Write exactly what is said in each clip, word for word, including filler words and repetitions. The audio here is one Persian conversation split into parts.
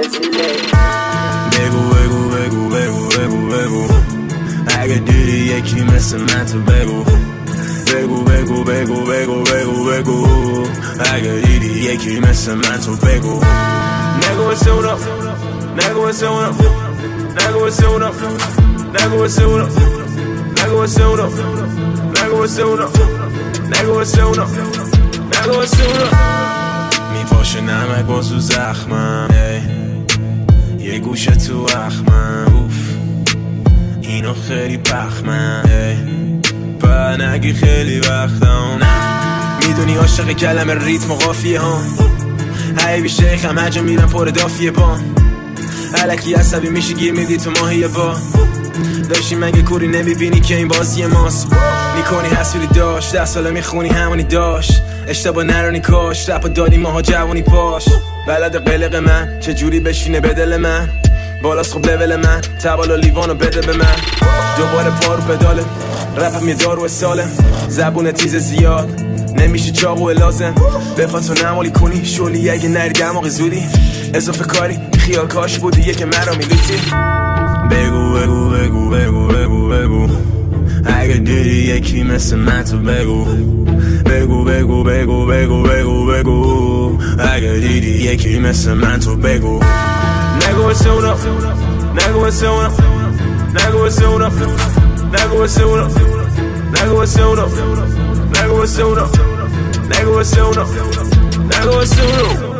بگو بگو بگو بگو بگو بگو اگه دیدی یکی مثل من تو بگو بگو بگو بگو بگو بگو بگو اگه دیدی یکی مثل من تو بگو نگو واسه اونا نگو واسه اونا نگو واسه اونا نگو واسه اونا نگو واسه اونا نگو واسه اونا نگو واسه اونا نگو واسه اونا میپاشه نمک بازو زخمم یه گوشه تو اخمم اوف اینو خیلی پخمم با نگی خیلی وقتم میدونی عاشق کلمه ریتم و قافیه ها حیبی شیخم هجا میرم پر دافیه با علکی عصبی میشی گیر میدی تو ماهی با داشتی مگه کوری نمیبینی که این بازی ماست میکنی حسولی داشت ده ساله میخونی همونی داشت اشتباه نرانی کاش رپا دادی ماها جوانی پاش بلد قلق من چجوری بشینه به دل من بالاست خوب لول من تبالا لیوانو بده به من دوباره پارو پداله رپم یه دارو سالم زبون تیز زیاد نمیشه چاقو لازم بخواد تو نمالی کنی شولی اگه نری دماغ زودی اضافه کاری خیال کاش بودی یه که مرا میلوتی بگو بگو بگو بگو بگو بگو اگه دیدی یکی مثل من تو بگو بگو بگو بگو بگو بگو بگو اگه دیدی یکی مثل من تو بگو نگو واسه اونا نگو واسه اونا نگو واسه اونا نگو واسه اونا نگو واسه اونا نگو واسه اونا نگو واسه اونا نگو واسه اونا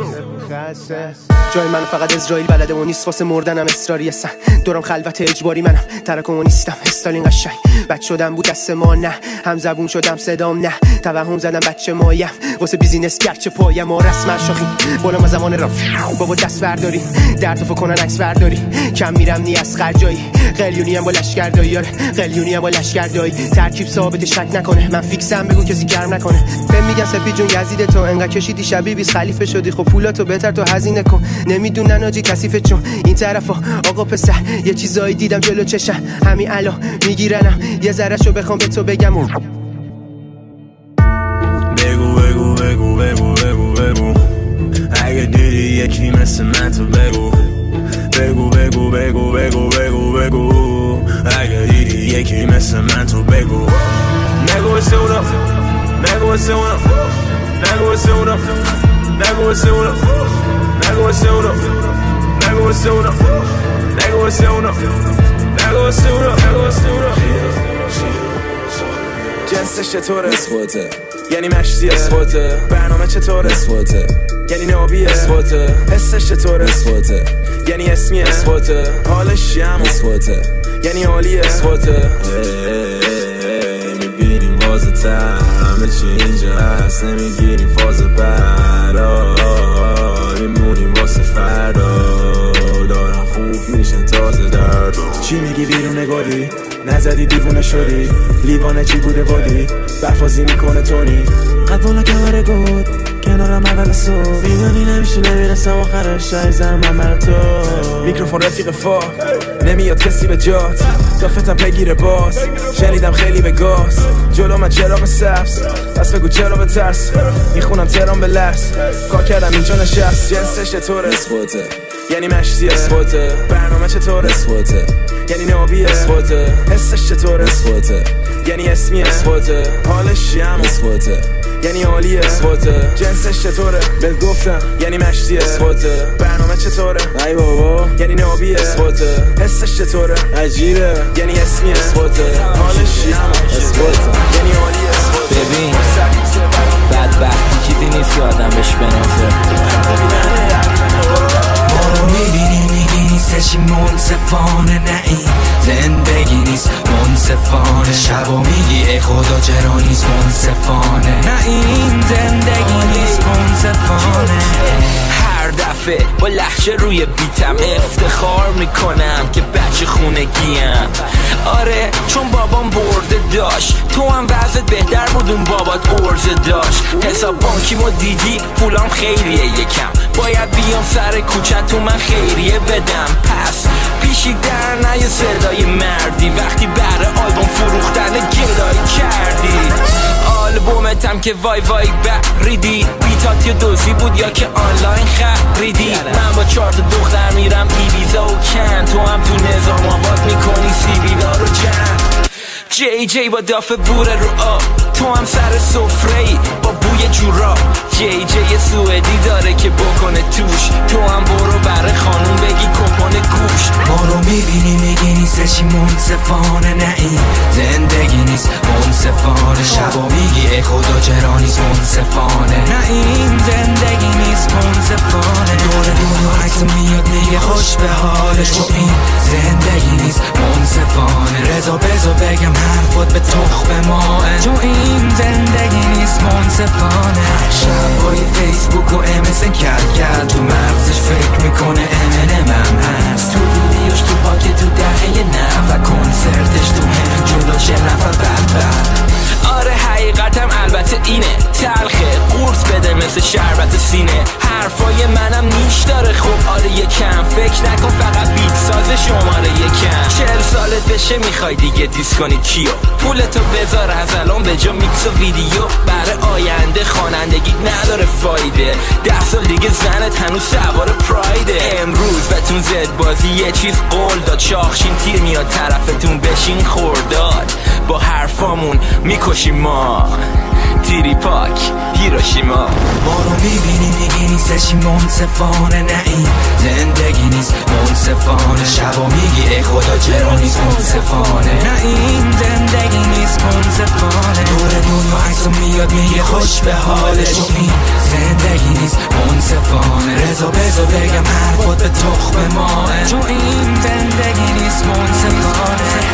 جای من فقط اسرائیل بلده و نیست واسه مردنم اصراری هستن دورم خلوت اجباری منم تراکم و نیستم استالین قشنگ بچ شدم بود دست ما نه هم زبون شدم صدام نه توهم زدم بچه مایم واسه بیزینس گرچه پایم و رسم شاخی بالا ما زمان رام بابا دست برداری در تو فکنن عکس برداری کم میرم نی از خرجایی قلیونی هم با لشکردایی قلیونی هم با لشکردایی ترکیب ثابت شک نکنه من فیکسم بگو کسی گرم نکنه بهم میگن سپی جون یزید تو انقدر کشیدی شبیه بیس خلیفه شدی خب پولاتو بهتر تو هزینه کن نمیدونن آجی کثیفه چون این طرفا آقا پسر یه چیزایی دیدم جلو چشم همین الان میگیرنم یه ذرهشو بخوام به تو بگم و بگو بگو بگو بگو بگو بگو اگه دیدی یکی مثل من تو بگو بگو بگو بگو بگو بگو بگو اگه دیدی یکی مثل من تو بگو نگو واسه اونا نگو واسه اونا نگو واسه اونا نگو واسه اونا نگو واسه اونا نگو واسه اونا نگو واسه اونا نگو واسه اونا نگو واسه اونا جنسش چطوره؟ اثباته یعنی مشتیه اثباته برنامه چطوره؟ اثباته یعنی نابیه اثباته حسش چطوره؟ اثباته یعنی اسمیه اثباته حالش یمه اثباته یعنی عالیه اثباته میبینیم بازه تر همه چی اینجا هست نمیگیریم فاز برا میمونیم واسه فردا دارن خوب میشن تازه درد چی میگی بیرون نگاری؟ نزدی دیوونه شدی لیوانه چی بوده بادی برفازی میکنه تونی قد بالا کمره گود کنارم اول صبح میدونی نمیشه نمیرسم آخرش شایزم من بر تو میکروفون رفیق فا نمیاد کسی به جات دافتم پیگیر باز شنیدم خیلی به گاز جلو من چراغ سبز پس بگو چرا به ترس میخونم ترام به لرس کار کردم اینجا نشست جنسش چطوره؟ اثباته یعنی مشتیه اثباته برنامه چطوره؟ اثباته یعنی نابیه اثباته حسش چطوره؟ اثباته یعنی اسمیه اثباته حالش یمه اثباته یعنی عالیه اثباته جنسش چطوره؟ بهت گفتم یعنی مشتیه اثباته برنامه چطوره؟ ای بابا یعنی نابیه اثباته حسش چطوره؟ عجیبه یعنی اسمیه اثباته حالش یمه اثباته یعنی عالیه ببین بدبختی چیزی نیست که آدم بهش بنازه ما رو میبینی میگی نیستشی منصفانه نه این زندگی نیست منصفانه شبا میگی ای خدا چرا نیست منصفانه نه این زندگی نیست منصفانه هر دفعه با لحجه روی بیتم افتخار میکنم که بچه خونگیم آره چون بابام برده داشت تو هم وضعت بهتر بود اون بابات ارزه داشت حساب بانکیمو دیدی پولام خیریه یکم باید بیام سر کوچه تو من خیریه بدم پس پیشی در نه یه صدای مردی وقتی بره آلبوم فروختن گلای کردی آلبوم دنبالتم که وای وای بریدی بیتات یا دوزی بود یا که آنلاین خریدی من با چهار تا دختر میرم ایبیزا و کن تو هم تو نظام آباد میکنی سیبیلا رو جمع جی جی با دافه بوره رو آب تو هم سر سفره ای با بوی جورا جی جی سوئدی داره که بکنه توش تو هم برو بره خانوم بگی کپون گوش ما رو میبینی میگی نیستشی منصفانه نه این زندگی نیست منصفانه شبا میگی ای خدا چرا نیست منصفانه نه این زندگی نیست منصفانه دور دنیا عکس میاد میگه خوش به حالش تو این زندگی نیست منصفانه رضا بزا بگم حرفات به تخم ماه تو این زندگی نیست منصفانه شبای فیسبوک و امسن کرد کرد تو مغزش فکر میکنه امنم هم هست تو ویدیوش تو پاکت تو دهه نه و کنسرتش تو هم جلوش نفر بد بد آره حقیقتم البته اینه تلخه قورت بده مثل شربت سینه حرفای منم نیش داره خب آره یکم فکر نکن فقط بیت ساز شماره یکم چهل سالت بشه میخوای دیگه دیس کنی کیو پولتو بذار از الان به جا میکس و ویدیو برای آینده خوانندگی نداره فایده ده سال دیگه زنت هنوز سوار پرایده امروز بهتون زد بازی یه چیز قول داد شاخشین تیر میاد طرفتون بشین خورداد با حرفامون میکشیم ما تیری پاک هیروشیما ما رو میبینی میگی نیستشی منصفانه نه این زندگی نیست منصفانه شبا میگی ای خدا چرا نیست منصفانه نه این زندگی نیست منصفانه دور دنیا عکسو میاد میگه خوش به حالش تو این زندگی نیست منصفانه رضا بزا بگم حرفات به تخم ماه تو این زندگی نیست منصفانه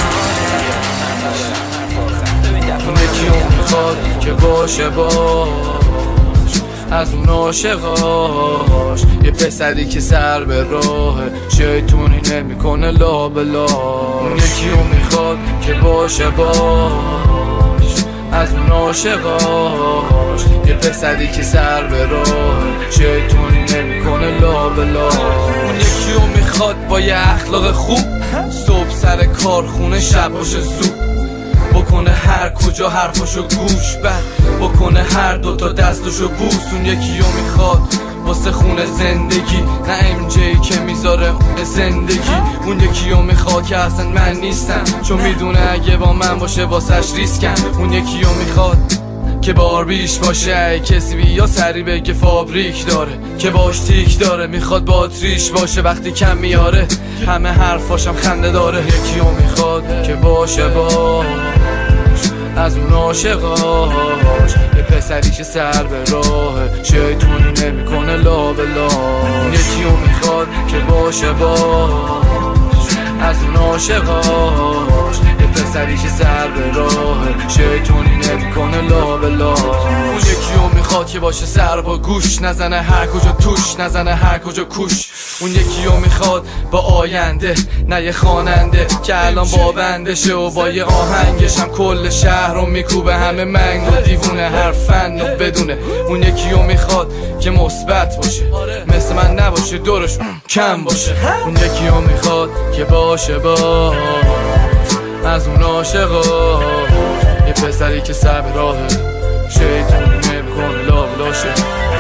یکی اون میخواد که باشه باش از اون عاشقاش یه پسری که سر به راهه شیطونی نمیکنه لا بلا یکی اون میخواد که باشه باش از اون عاشقاش یه پسری که سر به راهه شیطونی نمیکنه لا بلا اون یکی اون میخواد با یه اخلاق خوب صبح سر کارخونه شب باشه زود بکنه هر کجا حرفاشو گوش بد بکنه هر دوتا دستاشو بوس اون یکیو میخواد واسه خونه زندگی نه ام جی که میذاره اون زندگی اون یکیو میخواد که اصلا من نیستم چون میدونه اگه با من باشه واسش ریسکم اون یکیو میخواد که باربیش باشه کسی بیا سری بگه فابریک داره که باش تیک داره میخواد باتریش باشه وقتی کم میاره همه حرفاشم خنده داره یکیو میخواد که باشه باش از اون عاشقاش یه پسری که سر به راهه شیطونی نمیکنه لا بلا یکیو میخواد که باشه باش از اون عاشقاش یه پسری که سر به راهه شیطونی نمیکنه لا بلا اون یکیو میخواد که باشه سر با گوش نزنه هر کجا توش نزنه هر کجا کوش اون یکیو میخواد با آینده نه یه خواننده که الان با بندشه و با یه آهنگش هم کل شهر رو میکوبه همه منگ و دیوونه هر فن و بدونه اون یکیو میخواد که مثبت باشه مثل من نباشه دورش کم باشه اون یکیو میخواد که باشه با از اون عاشقاش یه پسری که سر به راهه شیطونی نمیکنه لا بلاشه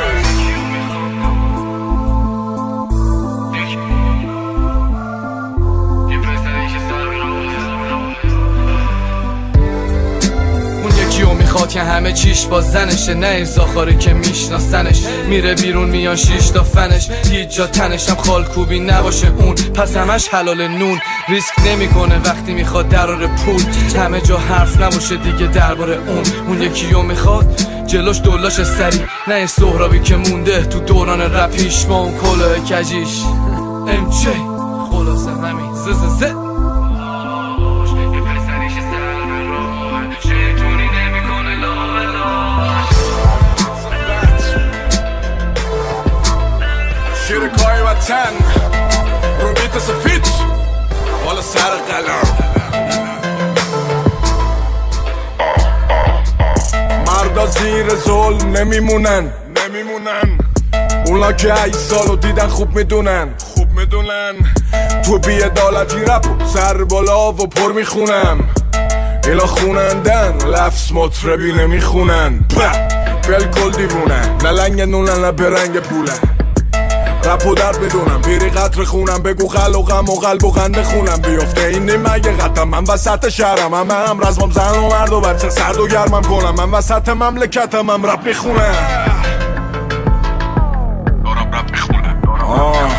میخواد که همه چیش با زنشه نه این زاخاری که میشناسنش میره بیرون میان شیش تا فنش هیچ جا تنشم خالکوبی نباشه اون پس همش حلال نون ریسک نمیکنه وقتی میخواد درار پول همه جا حرف نباشه دیگه درباره اون اون یکیو میخواد جلوش دولاش سری نه این سهرابی که مونده تو دوران رپیش با اون کلاه کجیش ام جی خلاصه همین زززه شیر کاری وطن رو بیت سفید بالا سر قلم مردا زیر ظلم نمیمونن نمیمونن اونا که ای سالو دیدن خوب میدونن خوب میدونن تو بیعدالتی رپ سر بالا و پر میخونم اینا خونندن لفظ مطربی نمیخونن بلکل دیوونن نه لنگ نونن نه برنگ پولن رپ و در بدونم پیری قطر خونم بگو خل و غم و قلب و خنده خونم بیفته این نیم اگه قطم من وسط شهرم هم هم رزمم زن و مرد و بچه سرد و گرمم کنم من وسط مملکتم هم رپ میخونم دارم رپ میخونم آه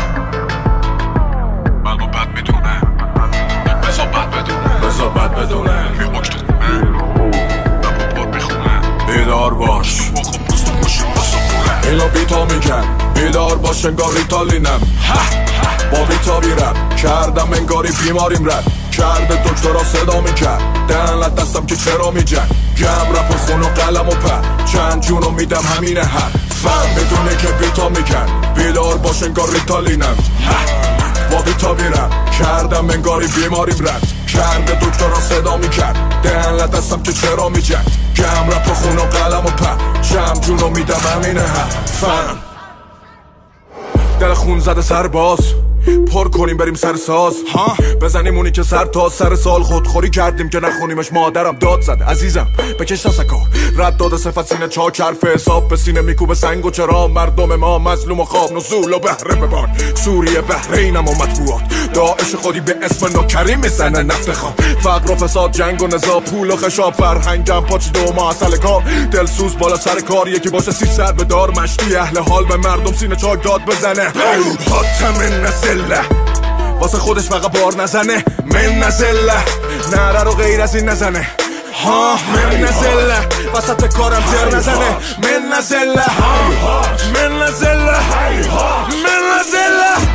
بلو بد میدونم بزا بد بدونم بزا بد بدونم یه اکت خونم رپ و پر میخونم بیدار باش اینا بیتا میکن بیدار باش انگار ریتالینم با بیتا بیرم کردم انگاری بیماریم رد کرده دکترا صدا میکرد دهنت دستم که چرا میجن گم رپ و خون و قلم و پر چند جونو میدم همینه هر فهم بدونه که بیتا میکن بیدار باش انگار ریتالینم با بیتا بیرم کردم انگاری بیماریم رد کرده دکترا صدا میکرد دهنت دستم که چرا میجن گم رپ و خون و قلم و پر چند جونو میدم همینه هر فهم دل خون زده سرباز پر کنیم بریم سر ساز ها بزنیم اونی که سر تا سر سال خودخوری کردیم که نخونیمش مادرم داد زد عزیزم بکش سکا رد داده صفت سینه چاک حرف حساب به سینه میکوبه سنگ و چرا مردم ما مظلوم و خواب نزول و بهره ببان سوریه بحرینم و مطبوعات داعش خودی به اسم نوکریم میزنه نفت خام فقر و فساد جنگ و نزا پول و خشاب فرهنگم پاچ دو ما اصل کار دلسوز بالا سر کار یکی باشه سی سر به دار مشتی اهل حال به مردم سینه چاک داد بزنه حاتم نزله واسه خودش فقط بار نزنه من نزله نره رو غیر از این نزنه ها من نزله وسط کارم تر نزنه من نزله من نزله من نزله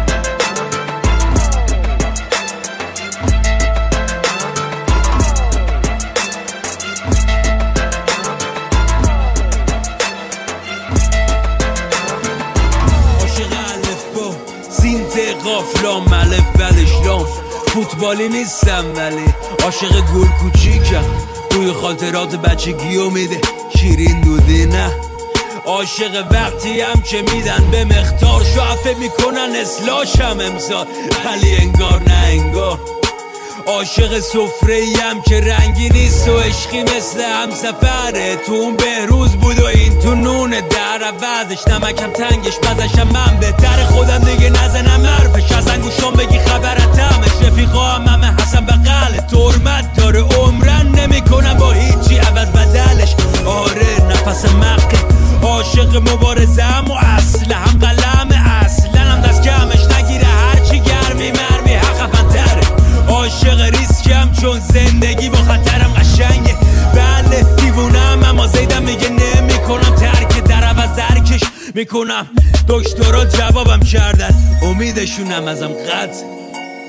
قافلام ملف بلشلام فوتبالی نیستم ولی عاشق گل کوچیکم توی خاطرات بچگی و میده شیرین دودی نه عاشق وقتی هم که میدن به مختار شعفه میکنن اصلاحشم امسال ولی انگار نه انگار عاشق سفره‌ایم که رنگی نیست و عشقی مثل همسفره تو اون بهروز بود و این تو نونه در عوضش نمکم تنگش بزشم من بهتر خودم دیگه نزنم حرفش از انگوشم بگی خبرتمش رفیقا هم همه حسن بقل ترمت داره عمرن نمی کنم با هیچی عوض بدلش آره نفس مقه عاشق مبارزم و اصل هم قلم اصلا هم دست کمش نگیره هرچی گرمی مرمی حق فنتره عاشق ریسکم چون زندگی با خطرم قشنگه بله دیوونم اما زیدم میگه نمی کنم ترک در عوض درکش میکنم دکترها جوابم کردن امیدشونم ازم قطع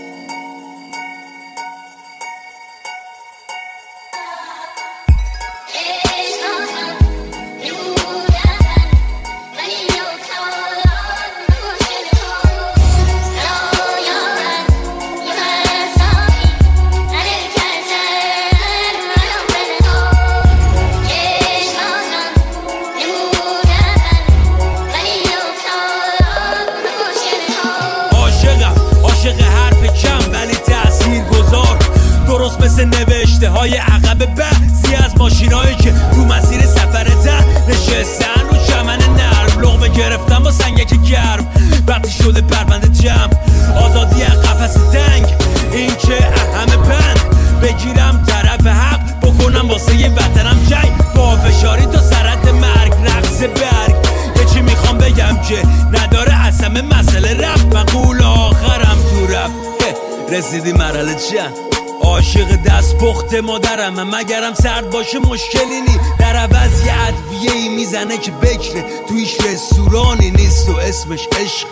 مثل نوشته های عقب بعضی از ماشینایی که تو مسیر سفرتن نشستن رو چمن نرم لقمه گرفتم با سنگک گرم وقتی شده پرونده جمع آزادی قفس تنگ این که همه بند بگیرم طرف حق بکنم واسه یه وطنم جنگ با فشاری تا سرت مرگ رقص برگ یه چی میخوام بگم که نداره اصلا مسئله رفت مقول آخرم تو رفت رسیدی مرحله چند عاشق دست پخت مادرم مگرم سرد باشه مشکلی نی در عوض یه ادویه ای میزنه که بکره تویش رستورانی نیست و اسمش عشق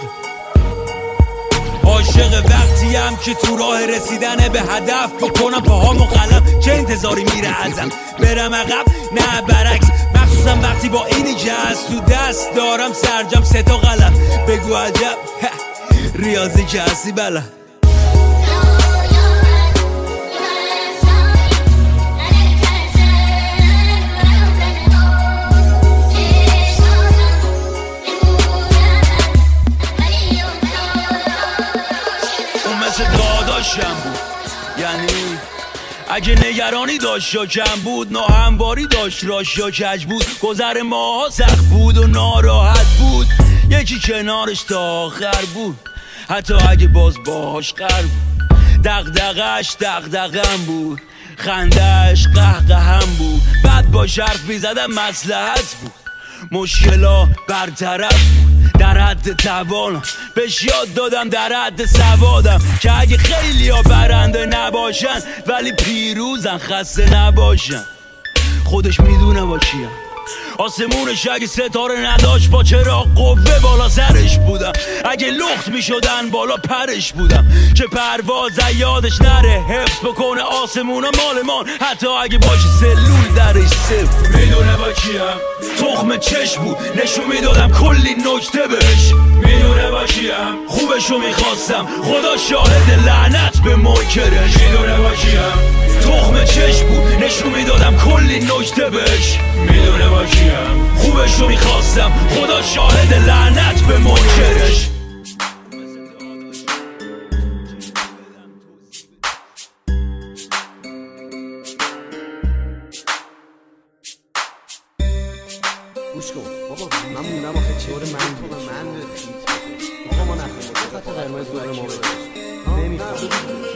عاشق وقتی هم که تو راه رسیدن به هدف بکنم پاهامو قلم چه انتظاری میره ازم برم عقب نه برعکس مخصوصا وقتی با اینی که از تو دست دارم سرجم سه تا قلم بگو عجب ریاضی که هستی بله بود یعنی اگه نگرانی داشت یا کم بود، ناهمواری داشت راش یا کج بود، گذر ماها سخت بود و ناراحت بود، یکی کنارش تا آخر بود، حتی اگه باز باهاش قرار بود. دغدغش دغدغم بود، خندهش قهقهم بود، بعد با حرف میزدم مصلحت بود، مشکلا برطرف بود، در حد توانم بهش یاد دادم، در حد سوادم که اگه خیلی ها برنده نباشن ولی پیروزن، خسته نباشن. خودش میدونه با کیم، آسمونش اگه ستاره نداشت با چرا قوه بالا سرش بودم، اگه لخت میشدن بالا پرش بودم، که پرواز یادش نره، حفظ بکنه آسمون و مالمان، حتی اگه باشه سلول درش صفر. میدونه با کیم، تخم چشم بود نشون میدادم کلی نکته بهش، میدونه با کیم، خوبشو میخواستم خدا شاهد لعنت به منکرش، میدونه با کیم، تخم چشم بود نشون میدادم کلی نکته بهش، میدونه با کیم، خوبشو میخواستم خدا شاهد لعنت به منکرش. گوش کن بابا، من موندم آخه چهار من تو من بخواه ما نخواهیم خط قرمز دور ما بگش نمیخواه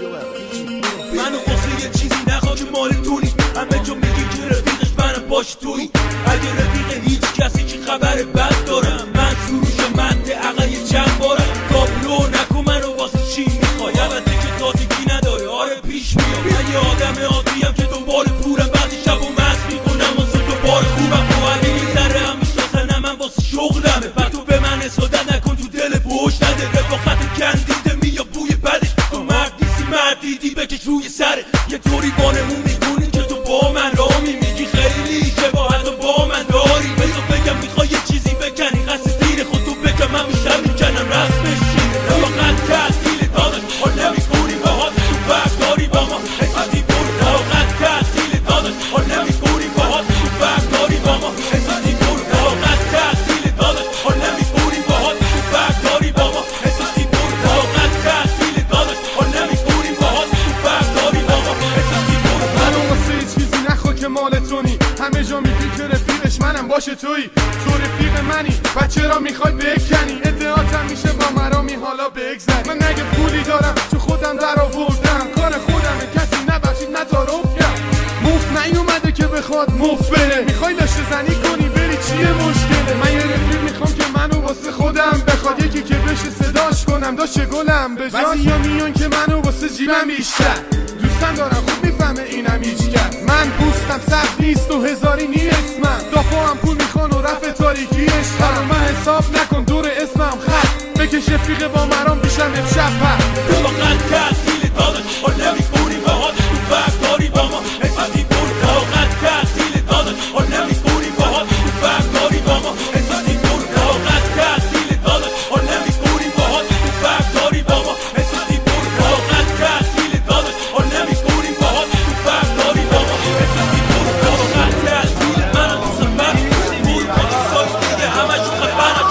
منو قصه یه چیزی نخواه که مال دونی، همه جا میگی که رفیقش منم باش توی، اگه رفیق هیچ کسی که خبر بد دارم، من سروش منده عقل چند بارم، تابلو نکن منو واسه چی میخوای، البته که تازگی نداره آره پیش میاد، من یه آدم عادیم که دنبال پورم، بعضی شب و مست میکنم واسه دوباره خوبم، خب اگه یه ذره هم میشناسن من واسه شغلمه، بعد تو به من اصادت نکن تو دل بوش نده، رفاقت کندیده میاد بوی بده، تو مرد نیستی مرد دیدی بکش روی سره، یه طوری بانمون میکنی که تو با من رامی میگی خیلی شباهت و با من داری، بذار بگم میخوای یه چیزی بکنی قصد دیر خود تو بگم، من بیشتر میکنم رسمش شیره، رفاقت تحصیل داداش حال نمیکنی باهات، تو فرق داری با ما حساتی برو، رفاقت تحصیل داداش حال نمیکنی باهات، تو فرق داری با ما حساتی برو، رفاقت تحصیل داداش حال نمیکنی باهات، تو فرق داری با ما حساتی برو، رفاقت تحصیل داداش حال نمیکنی باهات، تو فرق داری با ما حساتی برو. منو واسه چیزی نخوا که مال تونی، همه جا میگی که رفیقش منم باشه تویی، تو رفیق منی و چرا میخوای بکنی، ادعاتم میشه با مرامی حالا بگذری، من نگه پولی دارم چون خودم در آوردم، کار خودمه کسی نبخشید نتارف کرد، موف نیومده که بخواد موف بره، میخوای داشته زنی کنی بری چیه مشکله، من یه رفیق میخوام که منو واسه خودم بخواد، یکی که بشه صداش کنم داشته گلم به جان، بعضی ها میان که منو واسه جیبم بیشتر دوستم دارم، خوب میفهمه اینم هیچ کرد، من پوستم سخت نیست و هزاری نیست، من دافعم پول میخوان و رفع تاریکیش، حالا من حساب نکن دور اسمم خط بکش رفیق با مرام بیشم امشب هر رفاقت تحصیل داداش حال نمیکنی باهات، تو فرق داری با ما حساتی برو، رفاقت تحصیل داداش حال نمیکنی باهات، تو فرق داری با ما حساتی برو، رفاقت تحصیل داداش حال نمیکنی باهات، تو فرق داری با ما حساتی برو، رفاقت تحصیل داداش حال نمیکنی باهات، تو فرق داری با ما حساتی برو، رفاقت تحصیل منم تو سفر بود کنی سال دیگه همش خفنم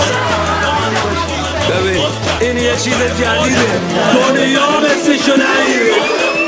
ببین این یه چیز جدیده، دنیا مثلشو نهیده،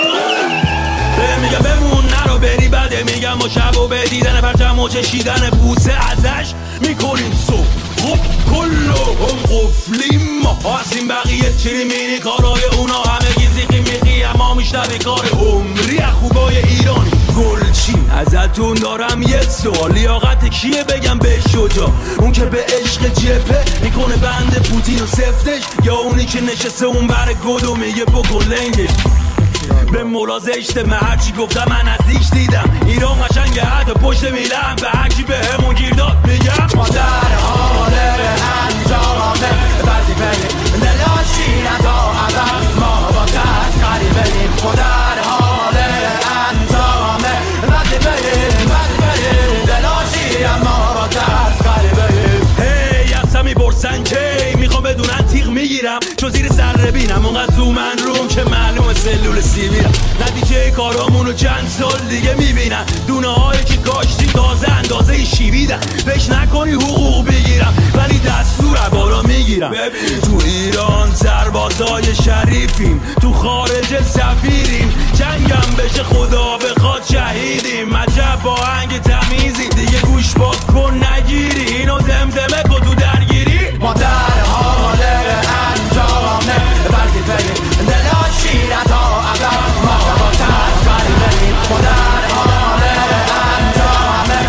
میگم بمون نرو بری بده، میگم با شب و به دیدن پرچم و چشیدن بوسه ازش میکنیم صبح، خب کلهم قفلیم ما هستیم، بقیه چیری مینی کارای اونا همه گیزی میقی، اما میشنوی کار عمری خوبای ایرانی گلچین، ازتون دارم یه سوال، لیاقت کیه بگم به شجا، اون که به عشق جبه میکنه بند پوتین و سفتش، یا اونی که نشسته اون بر گد و میگه بکن لنگش، به مولا زشته من هرچی گفتم من نزدیک دیدم، ایران قشنگه حتی پشت میلم، به هرکی به همون گیر داد میگم ما در حال انجام وظیفه دلاشی نتا اول، ما با تسخری بریم، ما در حال انجام وظیفه وظیفه دلاشی، اما با تسخری بریم. هی اصلا میپرسن کی میخوام بدونن تیغ میگیرم، چون زیر سر بینم اونقدر زومن روم که معلومه سلول سیبیرم، نتیجه کارامونو چند سال دیگه میبینن. دونه هایی که کاشتی تازه اندازه شیویدن. فکر نکنی حقوق بگیرم ولی دستور بالا میگیرم. ببین تو ایران سربازای شریفیم، تو خارج سفیریم، جنگم بشه خدا بخواد شهیدیم. عجب با آهنگ تمیزی دیگه گوش باد کن نگیری، اینو زمزمه کن تو درگیری. ما در حال انجامه وظیفه دلاشیره تا ابد، ما با تسکری بریم. ما در حال انجامه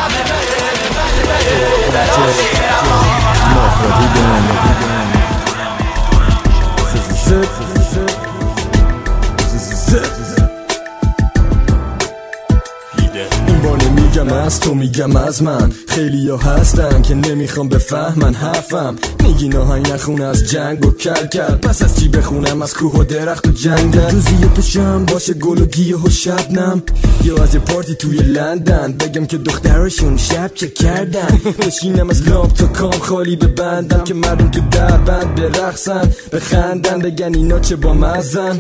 وظیفه دلاشیره این بار نمیگم از تو میگم از من. خیلی ها هستن که نمیخوام بفهمن حرفم. میگی ناهنگ نخون از جنگ و کل کل، پس از چی بخونم از کوه و درخت و جنگل. روزی پشم باشه گل و گیاه و شبنم، یا از یه پارتی توی لندن بگم که دخترشون شب چه کردن. بشینم از لامپ تا کام خالی ببندم که مردم تو در بند برقصن بخندن بگن اینا چه با مزن.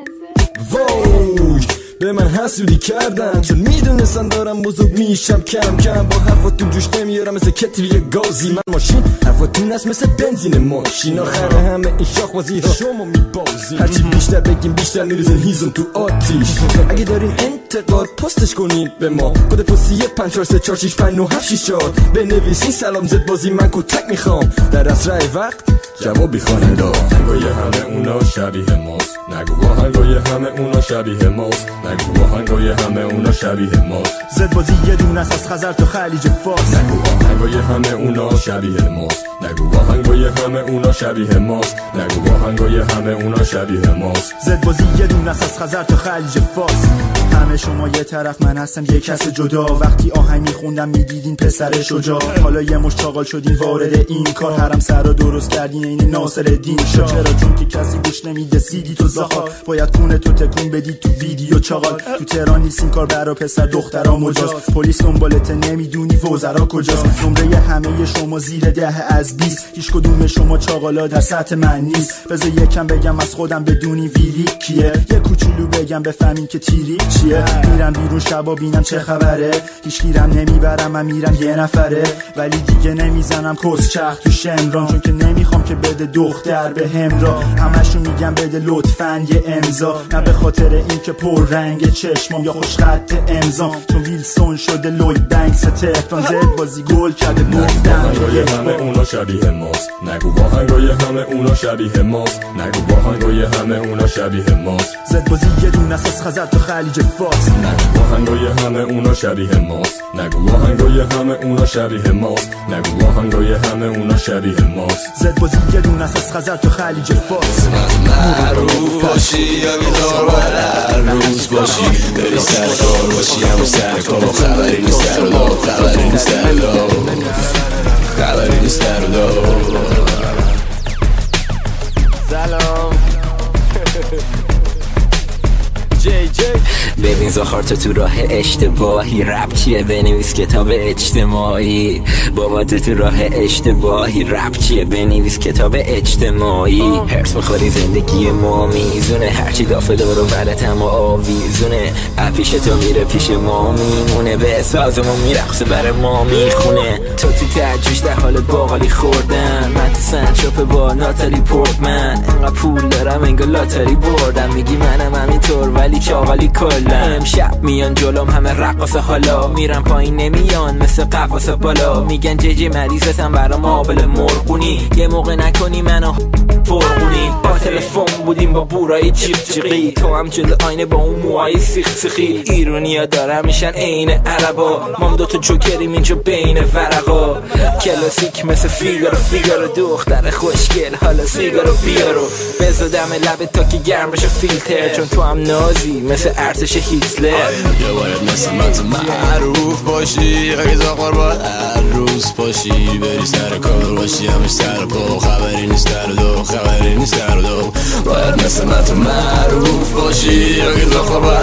وای به من حسودی کردن چون میدونستن دارم بزرگ میشم کم کم. با حرفاتون جوش نمیارم مثل کتری گازی. من ماشین حرفاتون است مثل بنزین ماشین. آخر همه این شاخبازی ها شما میبازی. هرچی بیشتر بگیم بیشتر میریزن هیزم تو آتیش. اگه دارین انتقاد پستش کنین به ما. کد پستی پنج چهار سه چهار شش پنج نه هفت شش چهار بنویسین سلام زد بازی من کتک میخوام. در اسرع وقت جوابی خواننده. آهنگای همه اونا شبیه ماست، نگو آهنگای همه اونا شبیه ماست، نگو آهنگای همه اونا شبیه ماست. زد بازی یه دونه از خزر تا خلیج فارس. نگو آهنگای همه اونا شبیه ماست، نگو آهنگای همه اونا شبیه ماست، نگو آهنگای همه اونا شبیه ماست. زد بازی یه دونه از خزر تا خلیج فارس. همه شما یه طرف من هستم یه کس جدا. وقتی آهنگ میخوندم میدیدین پسر شجاع، حالا یه مش چاقال شدین وارد این کار. حرم سر رو درست کردین این ناصرالدین شاه. چرا؟ چون که کسی گوش نمیده سیدی تو زاخا. باید کونه تو تکون بدی تو ویدیو چاقال. تو تهران نیست این کار برا پسر دخترا مجاز. پلیس دنبالت نمیدونی وزرا کجاست. نمره همه شما زیر ده از بیست. هیچ کدوم شما چاقالا در سطح من نیست. بذار یکم بگم از خودم بدونی ویری کیه. یه کوچولو بگم بفهمین که تیری چیه. میرم بیرون شبا بینم چه خبره. هیچ گیرم نمیبرم من میرم یه نفره. ولی دیگه نمیزنم کس چخ تو شمران، چون که نمیخوام که بده دختر به همراه. همشون میگم بده لطفاً یه امضا، نه به خاطر این که پر رنگ چشمام یا خوش خط امضام، چون ویلسون شده لوید بنکس تهران. زد بازی گل کرده گفتم آهنگای همه اونا شبیه ماست، نگو آهنگای همه اونا شبیه ماست، نگو آهنگای همه اونا شبیه ماست. زد بازی یه دونه از خزر تا خلیج فارس. نگو آهنگای همه اونا شبیه ماست، نگو آهنگای همه اونا شبیه ماست، نگو آهنگای همه اونا شبیه ماست. زد بازی یه دونه از خزر تا خلیج فارس. معروف باشی یا بیدار باید هر روز باشی، بری سر کار باشی همون سر کار. خبری نیست در و دار، خبری نیست در و دار، خبری نیست در و دار. سلام جی جی. ببین زخار تو تو راه اشتباهی، رپ چیه بنویس کتاب اجتماعی. بابا تو تو راه اشتباهی، رپ چیه بنویس کتاب اجتماعی. هرس میخوری زندگی ما میزونه، هرچی دافه دارو بلتم و آویزونه. اپیش تو میره پیش ما میمونه، به سازمون میرقصه بر ما میخونه. تو تو تجوش در حال باقالی خوردن، من تو سنچاپ با ناتالی پورتمن. انقدر پول دارم انگار لاتاری بردم، میگی منم همینطور ولی چاقالی کلا. امشب میان جلوم همه رقاصه، حالا میرم پایین نمیان مثل قفاس بالا. میگن ججی مریضتم برام آبل مرغونی، یه موقع نکنی منو فرغونی. با تلفن بودیم با بورای چیق چیقی، تو هم جلو آینه با اون موهای سیخ سیخی. ایرونیا دارم میشن عین عربا، مام دوتا جوکریم اینجا بین ورقا. کلاسیک مثل فیگارو فیگارو، دختر خوشگل حالا سیگارو بیارو. بزدم لبت تا که گرم بشه فیلتر، چون تو هم نازی مثل ارتش هیتلر. یا باید مثل من تو معروف باشی، اگه زاقار باید هر روز باشی، بری سر کار باشی همش سر پا. خبری نیست در و دو، خبری نیست در و دو. باید مثل من تو معروف باشی، اگه زاقار باید هر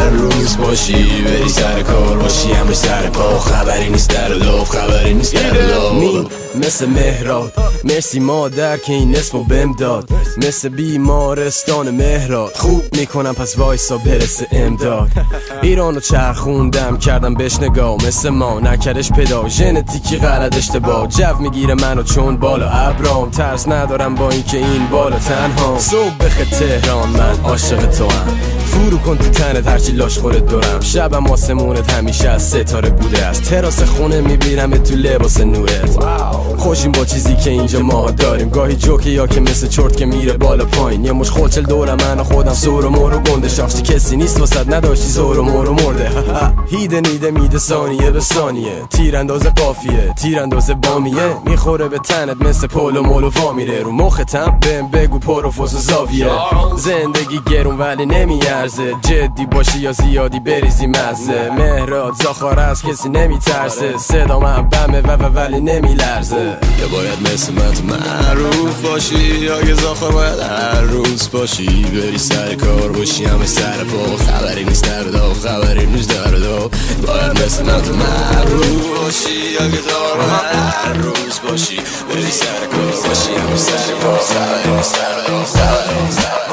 هر روز باشی بری سر کار باشی همه سر پا خبری نیست در لوف خبری نیست در لوف مین مثل مهراد مرسی مادر که این اسمو بهم داد مثل بیمارستان مهراد خوب میکنم پس وایسا برسه امداد ایرانو چرخوندم کردم بهش نگاه مثل ما نکردش پدا ژنتیکی غلط اشتباه جو میگیره منو چون بالا ابرام ترس ندارم با اینکه این بالا تنها صبح بخیر تهران من عاشق تو هم فرو کن تو تنت هرچی لاش خورت دورم شبم آسمونت همیشه از ستاره بوده از تراس خونه میبینم تو لباس نورت خوشیم با چیزی که اینجا ما داریم گاهی جوکه یا که مثل چرت که میره بالا پایین یه مش خلچل دورم من و خودم سور و مور و گنده شاخشی کسی نیست واسد نداشتی زور و مور و مرده هیده نیده میده ثانیه به ثانیه تیرانداز قافیه تیرانداز بامیه میخوره به تنت مثل پول و مول و وا میره رو مختم بهم بگو پروفوس و زاویه زندگی گرون ولی نمیارزه جدی باشی یا زیادی بریزی مزه مهراد زاخار از کسی نمیترسه صدا من بمه و و ولی نمیلرزه یا باید مثل من تو معروف باشی یا که زاخار باید هر روز باشی بری سر کار باشی همه سر پا خبری نیست در دو خبری نیست در دو باید مثل من تو معروف باشی یا که زاخار باید هر روز باشی بری سر کار باشی همه سر پا خبری نیست در دو خبری نیست در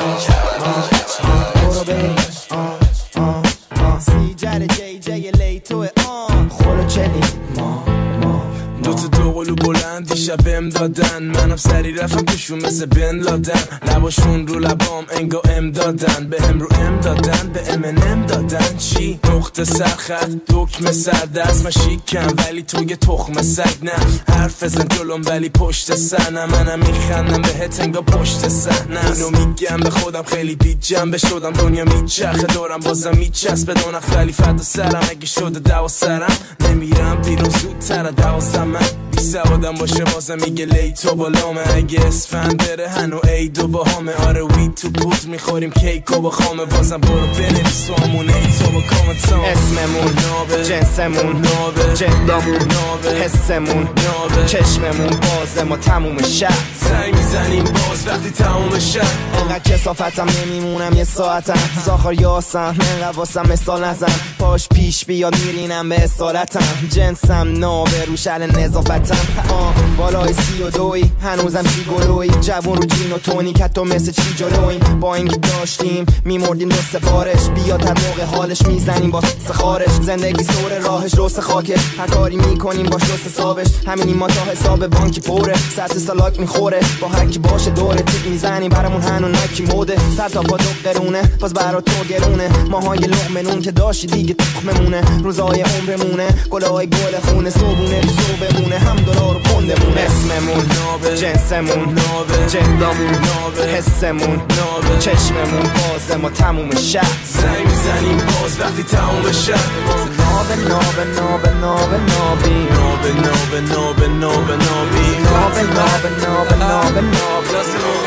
دو تا دو قلو بلند دیشب ام دادن منم سری رفتم توشون مثل بن لادن لباشون رو لبام انگا ام دادن به هم رو ام دادن به ام ام دادن چی؟ نقطه سرخط دکمه سردست من شیکم ولی تو یه تخم سگ نه حرف بزن جلوم ولی پشت سنم منم میخندم بهت انگا پشت صحنه اینو میگم به خودم خیلی بی جنبه شدم دنیا میچرخه دورم بازم میچسبه دونخ ولی فدا سرم اگه شده دوا سرم نمیرم بیرون زودتر دوازدم من بی سوادم باشه بازم میگه لیتو بالامه اگه اسفند بره هنو ایدو با همه آره وی تو بود میخوریم کیکو با خامه بازم برو بنویس تو همون ایتو با کامنتام اسممون نابه جنسمون نابه جدامون نابه حسمون نابه چشممون بازه ما تموم شب زنگ میزنیم باز وقتی تموم شب انقدر کسافتم نمیمونم یه ساعتم زاخار یاسم من واسم مثال نزن پاش پیش بیاد میرینم به اصالتم جنسم نابه رو شل نظافتم آه بالای سی و دوی هنوزم چی گلوی جوون رو جین و تونی که تو مثل چی جلویم با اینکه داشتیم میمردیم دست بارش بیاد هر موقع حالش میزنیم با سخارش زندگی سور راهش روس خاکه هر کاری میکنیم باش روس حسابش همینی ما تا حساب بانکی پره سطح سالاک میخوره با هر کی باشه دوره تیک میزنیم برامون هنو نکی موده سر تا با دو قرونه باز برا تو گرونه ماهای لقمنون که داشتی دیگه تخممونه روزای عمرمونه گلای گل خونه صبونه صبحمونه هم دلار و پندمونه اسممون نابه جنسمون نابه جدامون نابه حسمون نابه چشممون بازه ما تموم شب زنگ میزنیم باز وقتی تموم شب نابه نابه نابه نابه نابی نابه نابه نابه نابه نابی نابه نابه نابه نابه نابه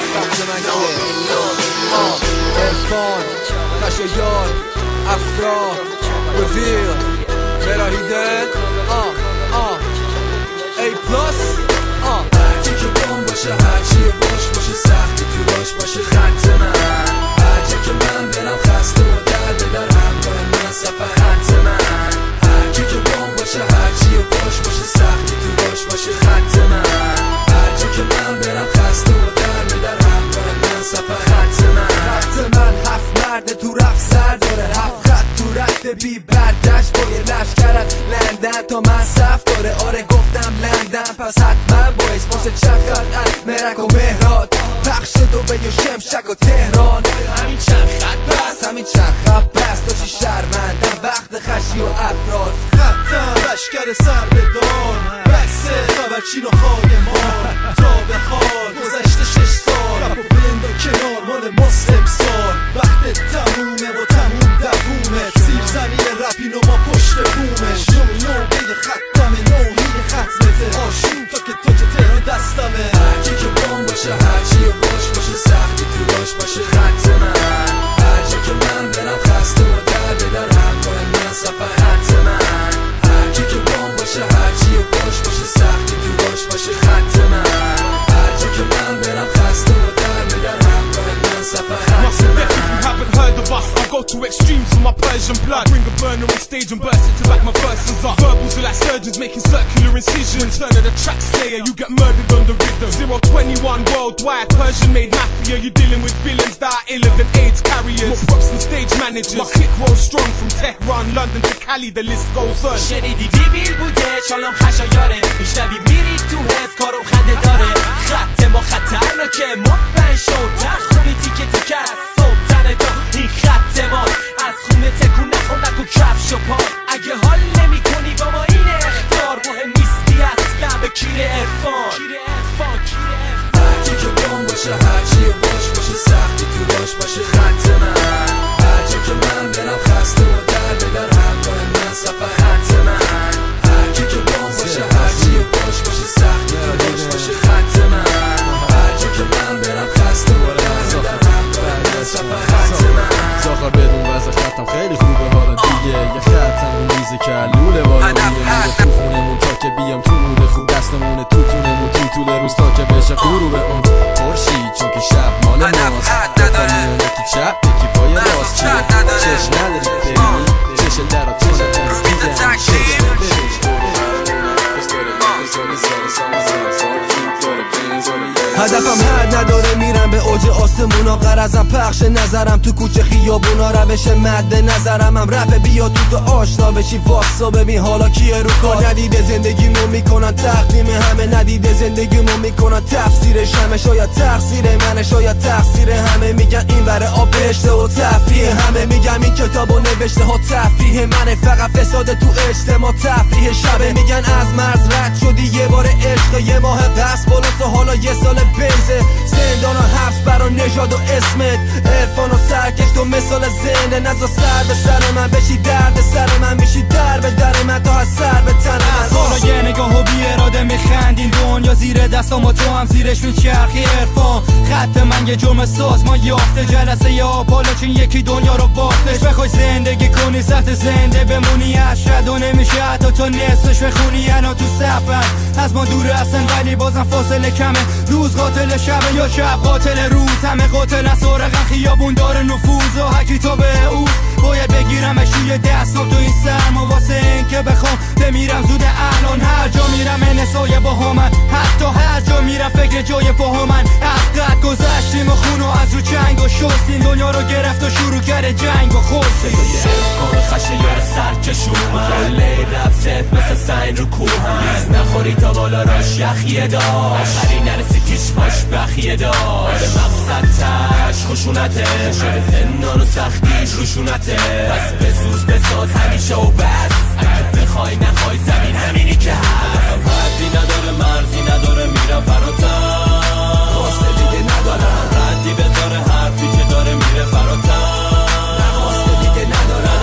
عرفان خشایار افراد رفیق براهیده آه آه ای پلاس آه هرچی که بام باشه هرچی باش باشه سختی تو باش باشه خط من هرچی که من برم خسته و در بدر همراه من صفحه خط من هرچی که بام باشه هرچی باش باشه سختی تو باش باشه خط من هرچی که من برم خسته و در بدر همراه من صفحه خط من خط من هفت مرد تو رفت سر داره هفت خط تو رد بی بردشت با یه لشکرت لندن تا من صف داره آره گفتم لندن پس حتما باید باشه چند خط از مرک و مهراد پخش دو به شمشک و تهران همین چند خط بس همین چند خط بس داشتی شرمندم وقت خشی و افراد خطم لشکر سر به دان بسه خبرچین و خایمان تا به حال گذشته شش سال رپ و بند و کنار مال مسلم سال وقت تمومه و تموم دوومه سیر زمین رپین و ما پشت بومش نو نو بید ختمه نوهید ختمته آشون تا که تو که تهران دستمه هرچی که بام باشه هرچی باش باشه سختی تو باش باشه خط من هرچی که من برم خسته و در بدر همراه من صفحه خط من هرچی که بام باشه هرچی باش باشه سختی تو باش باشه خط من هرچی که من برم خسته و در بدر همراه من صفحه خط من go to extremes for my Persian blood. I bring a burner on stage and burst it to back my verses up. Verbals are like surgeons making circular incisions. Turn of the track slayer, you get murdered on the rhythm. Zero twenty-one worldwide, Persian made mafia. You're dealing with villains that are iller than AIDS carriers. More props than stage managers. My click rolls strong from Tehran, London to Cali, the list goes on. شنیدی دیویل بوده چالم خشایاره میشنوی میری تو حس کارم خنده داره خط ما خطرناکه مطمئن شد در خونی تیکه تیکه از سلطن دا این خط ما از خونه تکون نخور نکن کفش و پا اگه حال نمی کنی با ما این اختار مهم نیستی اصلا به کیر ارفان هرکی که بام باشه هرچی باش باشه سختی تو باش باشه خط من هرچی که من برم خسته و در به در همراه من صفحه خط من هرکی که بام باشه هرچی باش باشه سختی تو باش باشه خط من هرچی که من برم خسته و در به در همراه من صفحه خط من زاخر بدون وضع خطم خیلی خوبه حالا دیگه یه خطم رو میزه که لوله بالا میره تو خونمون تا که بیام تو موده خوب دستمونه تو تونمون تو طول روز تا که بشه غروب اون خورشید چون که شب مال ماست خواهیم یکی چپ یکی پای راست چیه چشم نداری ببینی چشم درا تو نتون هدفم حد نداره میرم به اوج آسمونا قرضم پخش نظرم تو کوچه خیابونا روش مد نظرم هم رپ بیا تو تو آشنا بشی واسا ببین حالا کیه رو کار ندیده زندگیمو میکنن تقدیم همه ندیده زندگیمو میکنن تفسیرش همه شاید تقصیر منه شاید تقصیر همه میگن این بره آب بهشته و تفریح همه میگم این کتابو نوشته ها تفریح منه فقط فساد تو اجتماع تفریح شبه میگن از مرز رد شدی یه بار عشق یه ماه قصد بالاست و حالا یه سال بیزه زندان و حبس برا نژاد و اسمت عرفان و سرکش تو مثال زنده نزا سر به سر من بشی درد سر من بشی در به در من تا از سر به تن من حالا یه نگاه و بی اراده میخندین دنیا زیر دستام و تو هم زیرش میچرخی عرفان خط من یه جرم سازمان یافته جلسه یا بالا چین یکی دنیا رو باختش بخوای زندگی کنی سخت زنده بمونی اشد و نمیشه حتی تا نصفش بخونی انا تو سفر از ما دور هستن ولی بازم فاصله کمه روز قاتل شب یا شب قاتل روز همه قاتل از سارقن خیابون داره نفوذ و هکی تا به اوز باید بگیرمش روی دستم تو این سرما واسه این که بخوام بمیرم زود الان هر جا میرم انسای با همن حتی هر جا میرم فکر جای پاها من از قد گذشتیم و خونو از رو چنگ و شستیم دنیا رو گرفت و شروع کرده جنگ و خورسیم کار خشه یار سرکش اومد کله رب ست مثل سین رو کوه نیز نخوری تا بالا راش یخیه داشت آخری نرسی تیش باش بخیه داشت مقصد تش خشونته شده زندان و سختیش روشونته پس بزوز بساز همیشه و بس اگه بخوای نخوای زمین همینی که هست حدی نداره مرزی نداره میرم فراتر خواسته دیگه ندارم ردی بذاره حرفی که داره میره فراتر خواسته دیگه ندارم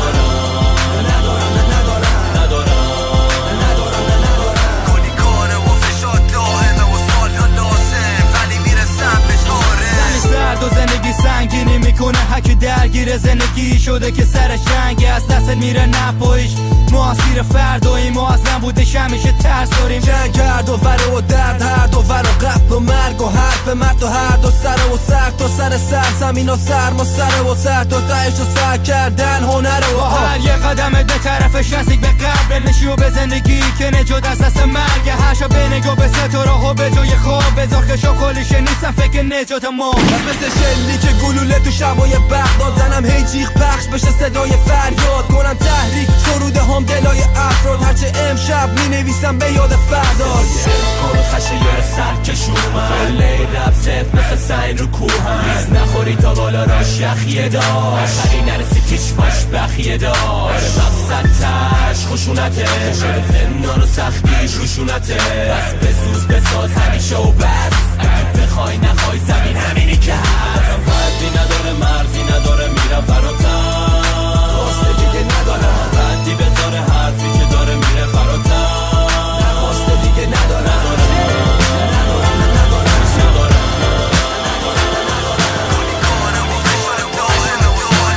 و زندگی سنگینی میکنه هکی درگیر زندگی شده که سرش رنگی از دست میره نپایش معاصیر فردایی معظم بودش همیشه ترس داریم جنگ کرد و وره و درد هر دو ور و قتل و مرگ و حرف مرد و هر دو سر و سر تا سر سر زمین و سرما سر و سر تا تهش و سر کردن هنره و هر یه قدم به طرفش نزدیک به قبر نشی و به زندگی که نجات از دست مرگ هر شب به نگاه به ستاره ها به جای خواب بذار خشا کلیشه نیستم فکر نجات ما مثل شلی که گلوله تو شبای بغداد زنم هی جیغ پخش بشه صدای فریاد کنم تحریک سروده هم دلای افراد هرچه امشب می نویسم به یاد فرداد کار خشه یار سرکش اومد کله رب ست مثل سین رو کوه نیز نخوری تا بالا راش یخیه داشت آخری نرسی تیش باش بخیه داشت مقصد تش خشونته شده زندان و سختیش روشونته پس بزوز بساز همیشه و بس اگه بخوای نخوای زمین همینی که هست حدی نداره مرزی نداره میرم فراتر خواسته دیگه ندارم ردی بذاره حرفی که داره میره فراتر خواسته دیگه ندارم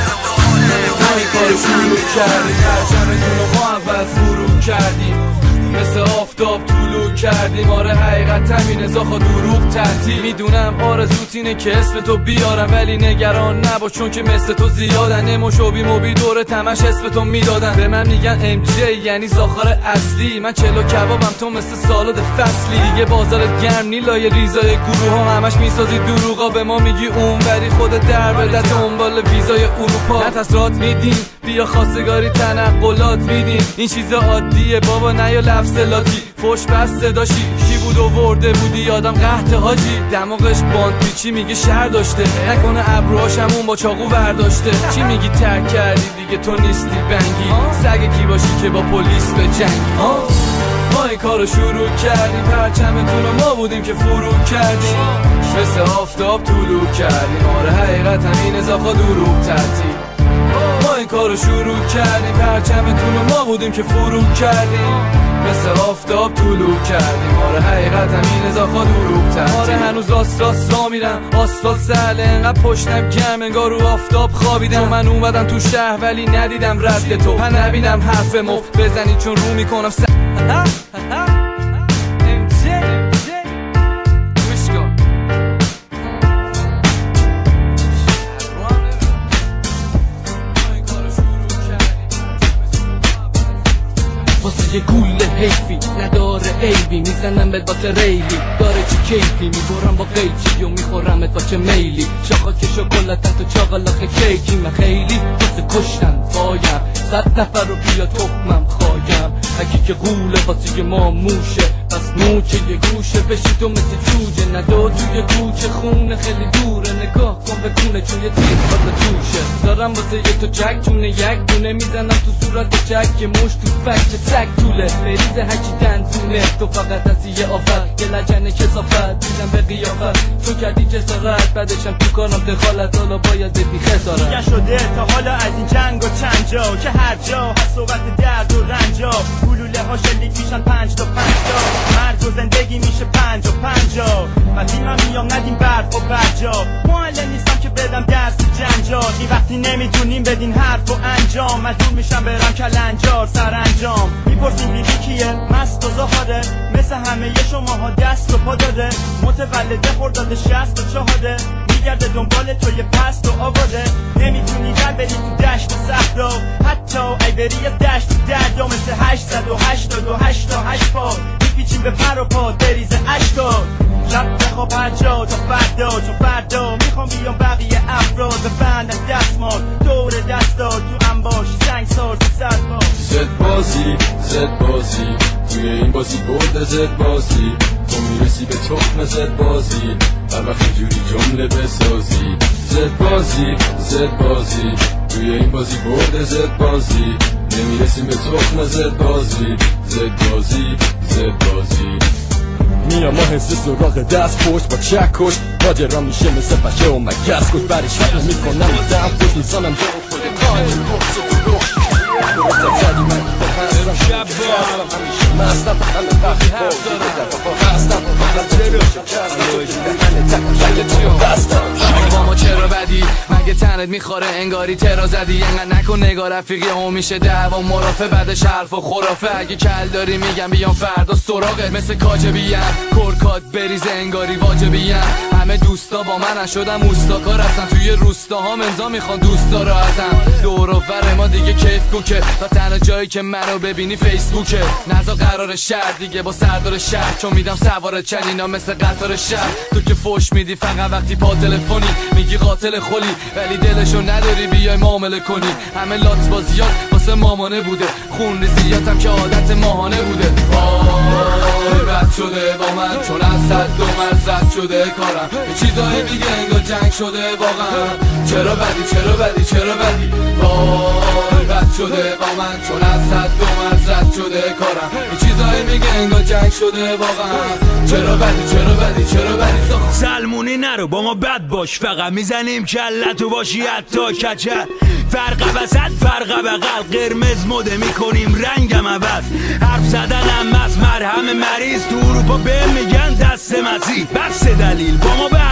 همین کارو شروع کردیم هر چند رو ما اول فرو کردیم مثل آفتاب طولو کردیم آره حقیقت همینه زاخا دروغ تحتی میدونم آرزوت اینه که اسم تو بیارم ولی نگران نباش چون که مثل تو زیادن اموش و بی موبی دور تمش اسم تو میدادن به من میگن ام جی یعنی زاخار اصلی من چلو کبابم تو مثل سالاد فصلی دیگه بازارت گرم نیلای ریزای گروه ها همش میسازی دروغا به ما میگی اون ولی خود در بده دنبال ویزای اروپا نتسرات میدین بیا خواستگاری تنقلات میدین این چیزا عادیه بابا نه یا لفظ لاتی فوش بس صداشی کی بود و ورده بودی یادم قحط حاجی دماغش باند پیچی میگه شهر داشته نکنه ابروهاش همون با چاقو برداشته چی میگی ترک کردی دیگه تو نیستی بنگی سگ کی باشی که با پلیس به جنگی ما این کارو شروع کردیم پرچمتون و ما بودیم که فرو کردیم مثل آفتاب طولو کردیم آره حقیقت همین زاخا دروغ تحتی ما این کارو شروع کردیم پرچمتون و ما بودیم که فرو کردیم مثل آفتاب طولو کردیم آره حقیقت همین زاخا دروغ تحتی آره هنوز راست راست را میرم آسفالت سهله انقدر پشتم گرم انگار رو آفتاب خوابیدم من اومدم تو شهر ولی ندیدم رد تو من نبیدم حرف مفت بزنی چون رو میکنم س... یه گوله حیفی نداره عیبی میزنم بهت با ریلی داره چی کیفی میبرم با قیچی و میخورمت با چه میلی شاخا که شکلاتن تو چاقلاخ کیکی من خیلی واسه کشتن پایم صد نفر رو بیا تخمم خوایم اگه که گوله واسه ما موشه پس موچه یه گوشه بشی تو مثل جوجه ندو توی کوچه خونه خیلی دوره نگاه کن به کونه چون یه تیر واسه توشه دارم واسه یه تو جک چونه یک دونه میزنم تو صورت جک که مش تو فکر تک طوله بریز هرچی دندونه تو فقط از یه آفت یه لجنه کسافت دیدم به قیافت تو کردی جسارت بعدشم تو کارم دخالت حالا باید ببی خسارت دیگه شده تا حالا از این جنگ و چند جا که هر جا هست صحبت درد و رنجا گلوله ها شلیک میشن پنج تا پنج تا مرگ و زندگی میشه پنج و پنجا وقتی من میام ندیم برف و برجا معلم نیستم که بدم درس جنجال این وقتی نمیتونیم بدین حرف و انجام مجبور میشم برم کلنجار سرانجام میپرسیم بیبی کیه مست و زهاره مثل همه شماها دست و پا داره متولده خرداد شصت و چهاره میگرده دنبال توی پست و آواره نمیتونی در بری تو دشت و صحرا حتی ای بری از دشت و دردا مثل هشتصد و هشتاد و هشت تا هشت پا میپیچیم به پر و پا بریز اشکار شب بخواب هر جا تا فردا چون فردا میخوام بیام بقیه افراد بفند از دستمال دور دستا تو انباش سنگ سار تو سرپا زد بازی زد بازی توی این بازی برد زد بازی تو میرسی به تخم زد بازی هر وقت جوری جمله بسازی زد بازی زد بازی توی این بازی برد زد بازی نمیرسیم به تخم زد بازی زد بازی زد بازی میام ما حس سراغ دست پشت با چک کش ماجرا میشه مثل بچه و مگس کش برش فکر میکنم دم پشت میزانم جو خود کاری بخص و رو درستم زدی من هستم شب با مستم همه وقتی با هستم با ما چرا بدی مگه تنت میخوره انگاری ترا زدی انقدر نکن نگاه رفیقی هم میشه دعوا مرافع بعدش حرف و خرافه اگه کل داری میگم بیام فردا سراغت مثل کاجبیم کرکات بریز انگاری واجبیم همه دوستا با من شدم اوستاکار هستن توی روستاها منزا میخوان دوستا رو ازم دور و بر ما دیگه کیف کوکه و تنها جایی که منو ببینی فیسبوکه نزا قرار شهر دیگه با سردار شهر چون میدم سوار چنینا مثل قطار شهر تو که فوش میدی فقط وقتی پا تلفنی میگی قاتل خلی ولی دلشو نداری بیای معامله کنی همه لات بازیات واسه مامانه بوده خون ریزیاتم که عادت ماهانه بوده وای بد شده با من چون از صد دو مرزد شده کارم یه چیزایی میگه انگار جنگ شده واقعا چرا بدی چرا بدی چرا بدی وای بد شده با من چون از صد دو مرزد شده کارم یه چیزایی میگه انگار جنگ شده واقعا چرا بدی چرا بدی چرا بدی سلمونی نرو با ما بد باش فقط میزنیم کلتو باشی حتی کچل فرق وسط فرق بغل قرمز مده میکنیم رنگم عوض حرف زدنم از مرهم مریض تو اروپا به میگن دست مزی بس دلیل با ما بعضیم با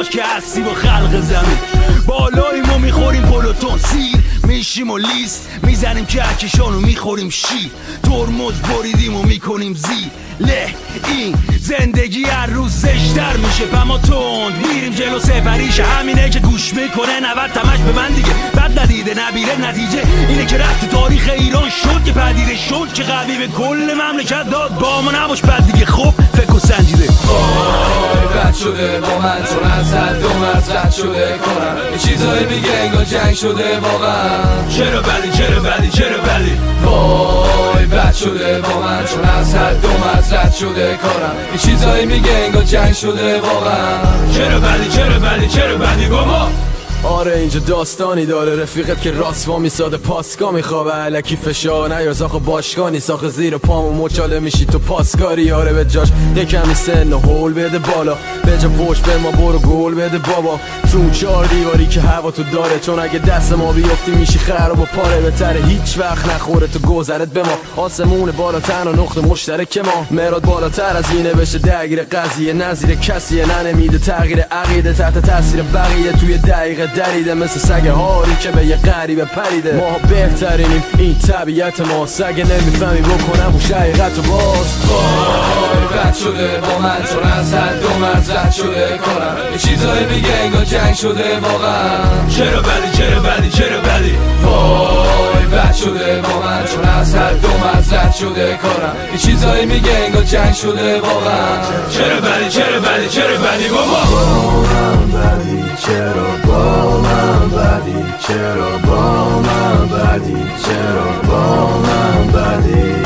باش که هستی با خلق زمین. بالاییم و میخوریم پلوتون سیر، میشیم و لیست میزنیم کهکشان و میخوریم شیر. ترمز بریدیم و میکنیم زیر له. این زندگی هر روز زشتر میشه پما تند میریم جلو سفریش. همینه که گوش میکنه نود تمش به من دیگه. بد ندیده نبیره نتیجه اینه که رفت تو تاریخ ایران شد که پدیده شد که قوی به کل مملکت داد. با ما نباش بد دیگه خب فکر و سنجیده. وای بد شده با من چون از حد و مرز رد شده کنم. یه چیزایی میگه انگار جنگ شده واقعا. چرا بلی چرا بلی چرا بلی. وای بد شده با من چون از حد و مرز رد شده کنم. یه چیزایی میگه انگار جنگ شده واقعا. چرا بلی چرا بلی چرا بلی گما. آره اینجا داستانی داره رفیقت که راست وا میساده پاسکا میخوابه علکی فشار نیار زاخ باشگانی ساخ زیر پامو مچاله میشی تو پاسکاری. آره به جاش یکمی سن و هول بده بالا به جا فوش به ما برو گل بده بابا. تو اون چار دیواری که هوا تو داره چون اگه دست ما بیفتی میشی خراب و پاره. بهتره هیچ وقت نخوره تو گذرت به ما. آسمون بالاتر و نقطه مشترک ما. مراد بالاتر از اینه بشه درگیر قضیه نظیر کسیه ننمیده تغییر عقیده تحت تاثیر بقیه توی دقیقه دریده مثل سگ هاری که به یه غریبه پریده. ما بهترینیم این طبیعت ما. سگ نمیفهمی بکنم و شقیقت و باز. وای بد شده با من چون از حد و مرز رد شده کنم. یه چیزایی میگه انگار جنگ شده واقعا. چرا بلی چرا بلی چرا بلی. وای بد شده با من چون از حد و مرز رد شده کنم. یه چیزایی میگه انگار جنگ شده واقعا. چرا بلی چرا بلی چرا بلی بابا. با من بدی چرا با من بدی چرا با من بدی چرا با من بدی.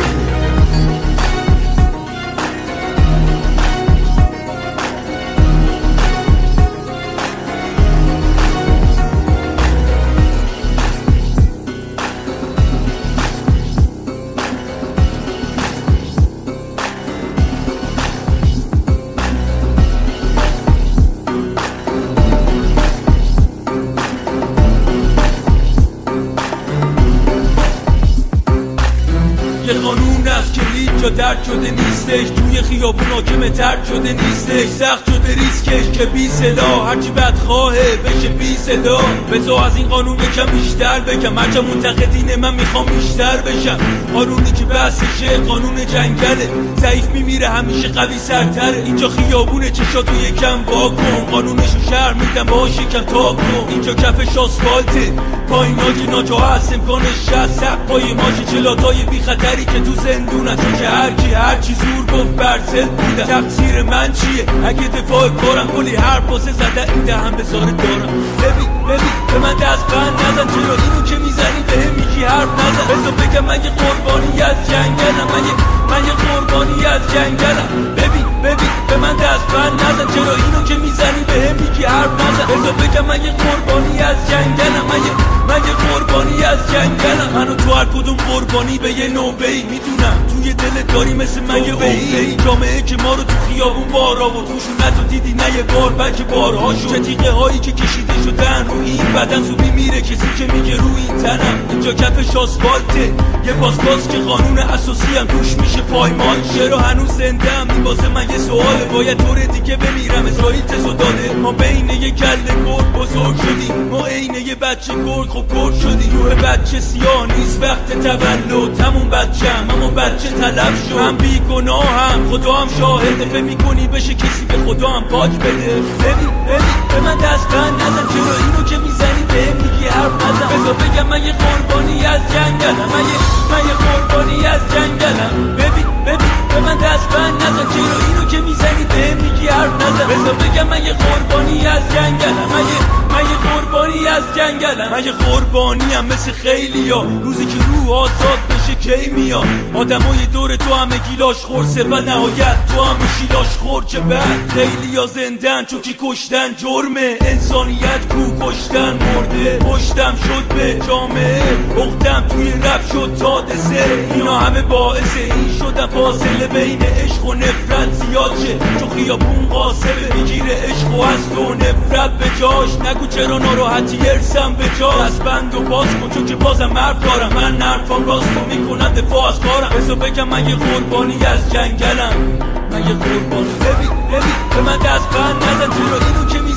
یه قانون است که هیچ جا درد شده نیستش. توی خیابون حاکم ترد شده نیستش. سخت شده ریسکش که بی صدا هرچی بدخواهه بشه بی صدا. بذار از این قانون یکم بیشتر بگم هرچه منتقدین من میخوام بیشتر بشم. قانونی که بحثشه قانون جنگله. ضعیف میمیره همیشه قوی سرتره. اینجا خیابونه چشاتو یکم وا کن. قانونشو شهر میدم باهاش یکم تا کن. اینجا کفش آسفالته پاییناجی ناجا هست امکانش شست. سق پای ماشی چلاتای بی خطری که تو زندونن. چون که هرکی هرچی زور گفت برزل بودن. تقصیر من چیه اگه دفاع کارم کلی حرف واسه زده این دهم بزاره دارم. ببین ببین به من دست بند نزن چرا اینو که میزنی به هم میگی حرف نزن. بذار بگم من یه قربانی از جنگلم. من یه من یه قربانی از جنگلم. ببین ببین به من دست بند نزن چرا اینو که میزنی به هم میگی حرف نزن. بذار بگم من یه قربانی از جنگلم. من یه من یه قربانی از جنگلم. منو تو هر کدوم قربانی به یه نوبه‌ای میدونم. توی دلت داری مثل من یه عقده‌ای. جامعه که ما رو تو خیابون بار آورد. خشونت رو دیدی نه یه بار بلکه بارها شد. چه تیغه هایی که کشیده شدن رو این بدن زوبی میره کسی که میگه رو این تنم. اینجا کفش آسفالته یه پاسپاس که قانون اساسی هم توش میشه پایمال. چرا هنوز زنده ام این واسه من یه سواله. باید طور دیگه بمیرم اسرائیل تزو داده. ما بین یه کله گرگ بزرگ شدیم. ما عین یه بچه گرگ خب گرگ شدیم. روح بچه سیاه نیست وقت تولد. همون بچه هم همون بچه طلب شد. من بی گناه هم خدا هم شاهده. فکر میکنی بشه کسی به خدا هم پاک بده. ببین ببین به من دست بند نزن چرا اینو که میزنی به میگی حرف نزن. بذار بگم من یه قربانی از جنگلم. من یه من یه قربانی از جنگلم. ببین ببین به من دست بند نزن چرا اینو که میزنی به میگی حرف نزن. بذار بگم من یه قربانی از جنگلم. من یه من یه قربانی از جنگلم. من یه قربانی هم مثل خیلیا. روزی که روح آزاد بشه کی میاد. آدمای دور تو همه گیلاش خورسه و نهایت تو هم میشی لاش خور. چه بعد خیلیا زندن چون که کشتن جرمه. انسانیت کو کشتن مرده. پشتم شد به جامعه اختم توی رب شد تا دسه. اینا همه باعث این شدن فاصله بین عشق و نفرت زیاد شه. چون خیابون قاسمه میگیره عشق و هست و نفرت به جاش. نگو چرا ناراحتی ارسم به جا. از بند و باز کن چون که بازم حرف دارم. من نرفام راستو میکنم دفاع از کارم. بذار بگم من یه قربانی از جنگلم. من یه قربانی. ببین ببین به من دست بند نزن چرا اینو که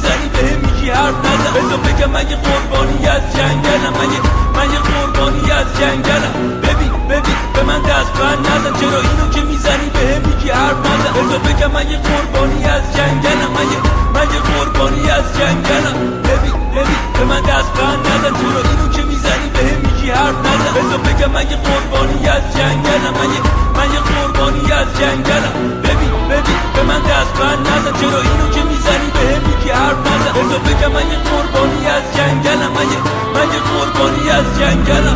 میزنی بهم میگی حرف نزن بذار بگم من یه قربانی از جنگلم من یه من یه قربانی از جنگلم ببین ببین به من دست بند نزن چرا اینو که میزنی بهم میگی حرف نزن بذار بگم من یه قربانی از جنگلم من یه من یه قربانی از جنگلم ببین ببین به من دست بند نزن چرا اینو که میزنی بهم میگی حرف نزن بذار بگم من یه قربانی از جنگلم من یه من یه قربانی از جنگلم ببین ببین به من دست بند نزن چرا اینو که میزنی بهم میگی حرف نزن بذار بگم من یه قربانی از جنگلم من یه من یه قربانی از جنگلم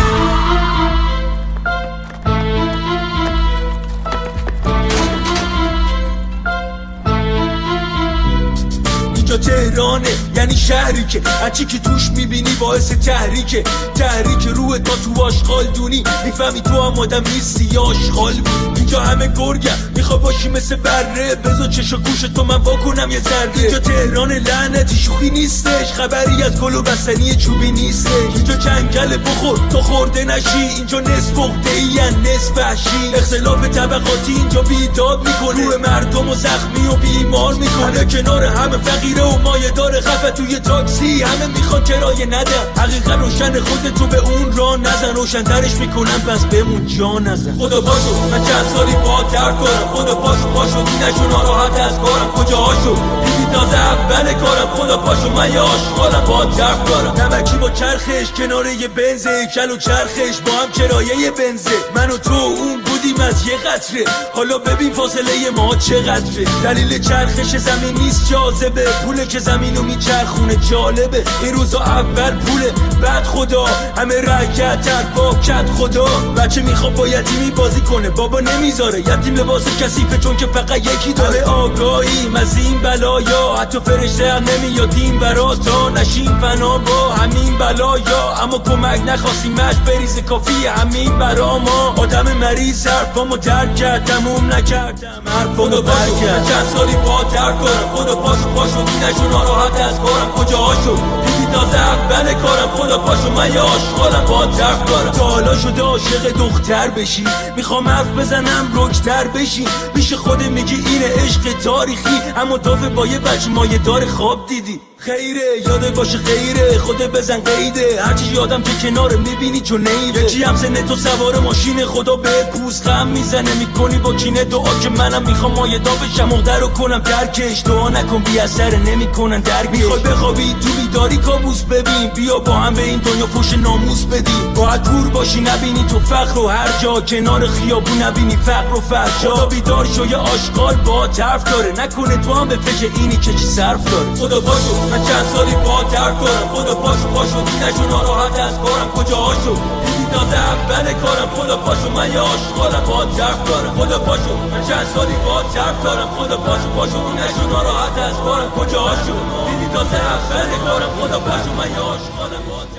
اینجا تهرانه یعنی شهری که هرچی که توش میبینی باعث تحریکه تحریک روح تا تو آشغال دونی میفهمی تو هم آدم نیستی یا آشغال بود اینجا همه گرگم میخوا باشی مثل بره بذار چشا گوش تو من واکنم یه ذره اینجا تهران لعنتی شوخی نیستش خبری از گل و بستنی چوبی نیستش اینجا جنگل بخور تا خورده نشی اینجا نصف عقده ای نصف وحشی اختلاف طبقاتی اینجا بیداد میکنه روح مردم و زخمی و بیمار میکنه کنار همه فقیره و مایه داره خفه توی تاکسی همه میخوان کرایه ندن حقیقت روشن خودتو به اون راه نزن روشن‌ترش میکنن بس بمون جا نزن خدا پاشو من چند سالی با درد دارم خدا پاشو پاشو دینشو ناراحت از کارم کجا هاشو دیدی تازه اول کارم خدا پاشو من یه عاشقانم با درد دارم نمکی با چرخش کنار یه بنزه کل و چرخش با هم کرایه بنزه من و تو اون بودیم از یه قطره حالا ببین فاصله ما چقدره دلیل چرخش زمین نیست جاذبه پوله که زمینو میچرخونه جالبه این روزا اول پوله بعد خدا همه رکعتن با کت خدا بچه میخواد با یتیمی بازی کنه بابا نمیذاره یتیم لباس کثیفه چون که فقط یکی داره آگاهیم از این بلایا حتی فرشته هم نمیادیم برا تا نشیم فنا با همین بلایا اما کمک نخواستیم مش بریز کافی همین برا ما آدم مریض حرفامو درک کرد تموم نکردم حرفامو برک کرد چند سالی با درک دارم خدا پاشو پاشو دینشو ناراحت از کارم کجا هاشو دیدی تازه اول کارم خدا پاشو من یه عاشقانم با درک دارم تا حالا شده عاشق دختر بشی میخوام حرف بزنم رکتر بشی پیش خود میگی اینه عشق تاریخی اما تافه با یه بچه مایه دار خواب دیدی خیره یاده باشه خیره خوده بزن قیده هرچی یادم که کنار میبینی چون نیره یکی هم سنه تو سوار ماشین خدا به پوست غم میزنه میکنی با کینه دعا که منم میخوام مایدا بشم مقدر رو کنم درکش دعا نکن بی اثر نمیکنن درک میخوای بخوابی تو بیداری کابوس ببین بیا با هم به این دنیا فوش ناموس بدیم باید دور باشی نبینی تو فقر و هر جا کنار خیابون نبینی فقر و فحشا خدا بیدار شو یه آشغال با طرف داره نکنه تو هم به فکر اینی که چی صرف داره خدا باشو من چند سالی با درد دارم خدا پاشو پاشو دینشو ناراحت از کارم کجا هاشو دیدی تازه اول کارم خدا پاشو من یه عاشقانم با درد دارم خدا پاشو من چند سالی با درد دارم خدا پاشو پاشو دینشو ناراحت از کارم کجا هاشو دیدی تازه اول کارم خدا پاشو من یه عاشقانم با درد